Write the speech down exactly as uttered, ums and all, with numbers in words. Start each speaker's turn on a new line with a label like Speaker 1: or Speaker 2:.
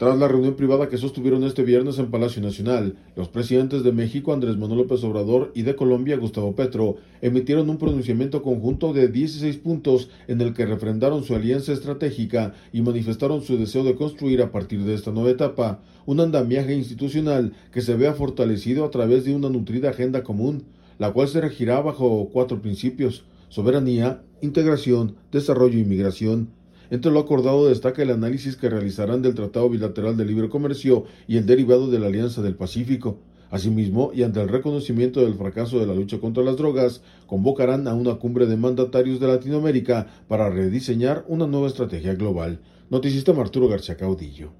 Speaker 1: Tras la reunión privada que sostuvieron este viernes en Palacio Nacional, los presidentes de México, Andrés Manuel López Obrador, y de Colombia, Gustavo Petro, emitieron un pronunciamiento conjunto de dieciséis puntos en el que refrendaron su alianza estratégica y manifestaron su deseo de construir a partir de esta nueva etapa un andamiaje institucional que se vea fortalecido a través de una nutrida agenda común, la cual se regirá bajo cuatro principios: soberanía, integración, desarrollo y migración. Entre lo acordado destaca el análisis que realizarán del Tratado Bilateral de Libre Comercio y el derivado de la Alianza del Pacífico. Asimismo, y ante el reconocimiento del fracaso de la lucha contra las drogas, convocarán a una cumbre de mandatarios de Latinoamérica para rediseñar una nueva estrategia global. Noticista Arturo García Caudillo.